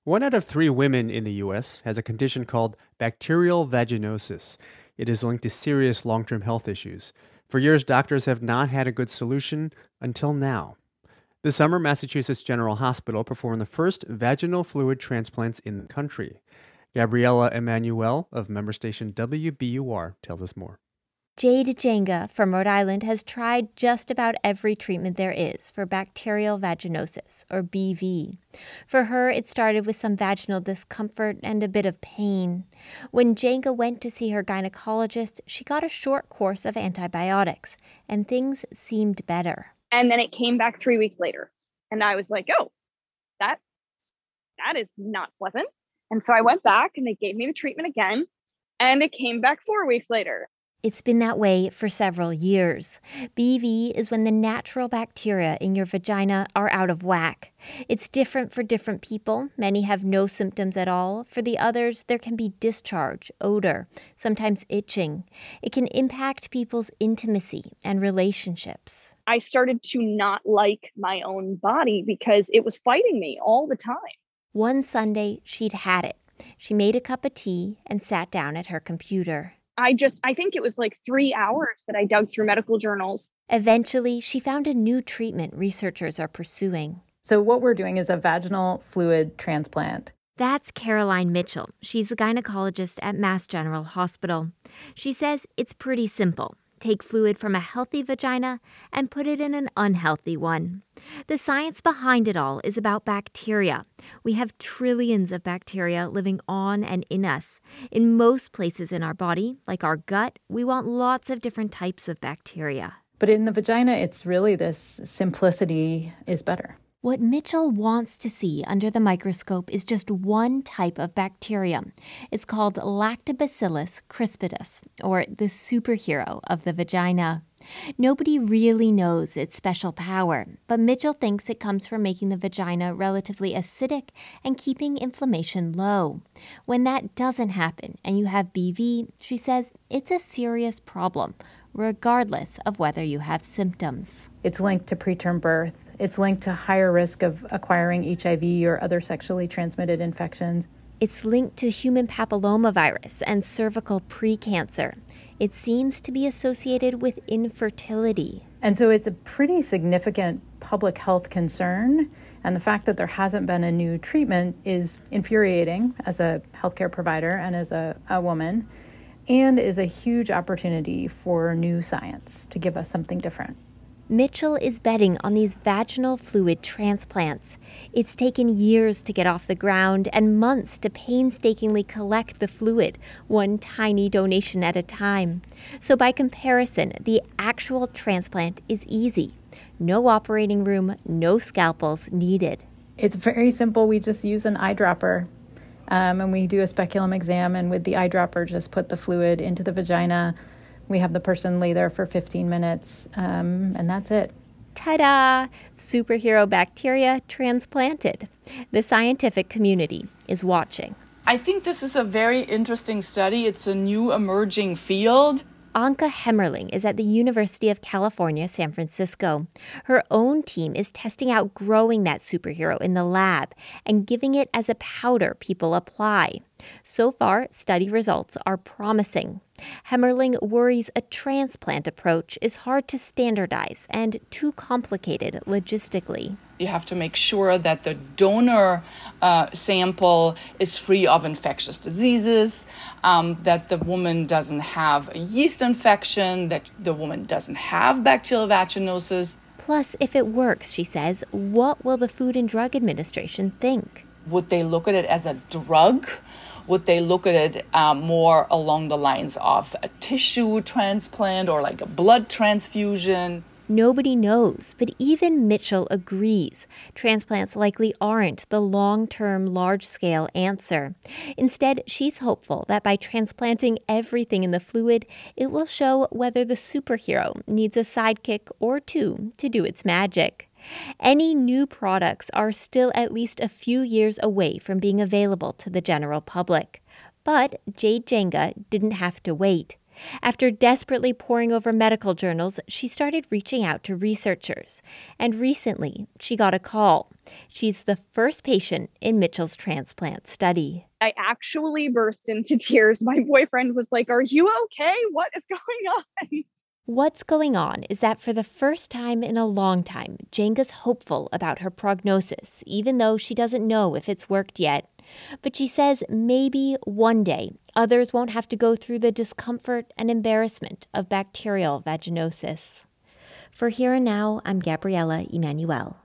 One out of three women in the U.S. has a condition called bacterial vaginosis. It is linked to serious long term health issues. For years, doctors have not had a good solution until now. This summer, Massachusetts General Hospital performed the first vaginal fluid transplants in the country. Gabriella Emanuel of member station WBUR tells us more. Jade Jenga from Rhode Island has tried just about every treatment there is for bacterial vaginosis, or BV. For her, it started with some vaginal discomfort and a bit of pain. When Jenga went to see her gynecologist, she got a short course of antibiotics, and things seemed better. And then it came back 3 weeks later. And I was like, oh, that is not pleasant. And so I went back and they gave me the treatment again. And it came back 4 weeks later. It's been that way for several years. BV is when the natural bacteria in your vagina are out of whack. It's different for different people. Many have no symptoms at all. For the others, there can be discharge, odor, sometimes itching. It can impact people's intimacy and relationships. I started to not like my own body because it was fighting me all the time. One Sunday, she'd had it. She made a cup of tea and sat down at her computer. I think it was like 3 hours that I dug through medical journals. Eventually, she found a new treatment researchers are pursuing. So what we're doing is a vaginal fluid transplant. That's Caroline Mitchell. She's a gynecologist at Mass General Hospital. She says it's pretty simple. Take fluid from a healthy vagina and put it in an unhealthy one. The science behind it all is about bacteria. We have trillions of bacteria living on and in us. In most places in our body, like our gut, we want lots of different types of bacteria. But in the vagina, it's really this simplicity is better. What Mitchell wants to see under the microscope is just one type of bacterium. It's called Lactobacillus crispus, or the superhero of the vagina. Nobody really knows its special power, but Mitchell thinks it comes from making the vagina relatively acidic and keeping inflammation low. When that doesn't happen and you have BV, she says it's a serious problem, regardless of whether you have symptoms. It's linked to preterm birth. It's linked to higher risk of acquiring HIV or other sexually transmitted infections. It's linked to human papillomavirus and cervical precancer. It seems to be associated with infertility. And so it's a pretty significant public health concern. And the fact that there hasn't been a new treatment is infuriating as a healthcare provider and as a woman, and is a huge opportunity for new science to give us something different. Mitchell is betting on these vaginal fluid transplants. It's taken years to get off the ground and months to painstakingly collect the fluid, one tiny donation at a time. So by comparison, the actual transplant is easy. No operating room, no scalpels needed. It's very simple. We just use an eyedropper. And we do a speculum exam, and with the eyedropper, just put the fluid into the vagina. We have the person lay there for 15 minutes, and that's it. Ta-da! Superhero bacteria transplanted. The scientific community is watching. I think this is a very interesting study. It's a new emerging field. Anka Hemmerling is at the University of California, San Francisco. Her own team is testing out growing that superhero in the lab and giving it as a powder people apply. So far, study results are promising. Hemmerling worries a transplant approach is hard to standardize and too complicated logistically. You have to make sure that the donor sample is free of infectious diseases, that the woman doesn't have a yeast infection, that the woman doesn't have bacterial vaginosis. Plus, if it works, she says, what will the Food and Drug Administration think? Would they look at it as a drug? Would they look at it more along the lines of a tissue transplant or like a blood transfusion? Nobody knows, but even Mitchell agrees. Transplants likely aren't the long-term, large-scale answer. Instead, she's hopeful that by transplanting everything in the fluid, it will show whether the superhero needs a sidekick or two to do its magic. Any new products are still at least a few years away from being available to the general public. But Jade Jenga didn't have to wait. After desperately poring over medical journals, she started reaching out to researchers. And recently, she got a call. She's the first patient in Mitchell's transplant study. I actually burst into tears. My boyfriend was like, "Are you okay? What is going on?" What's going on is that for the first time in a long time, Jenga's hopeful about her prognosis, even though she doesn't know if it's worked yet. But she says maybe one day others won't have to go through the discomfort and embarrassment of bacterial vaginosis. For Here and Now, I'm Gabriella Emanuel.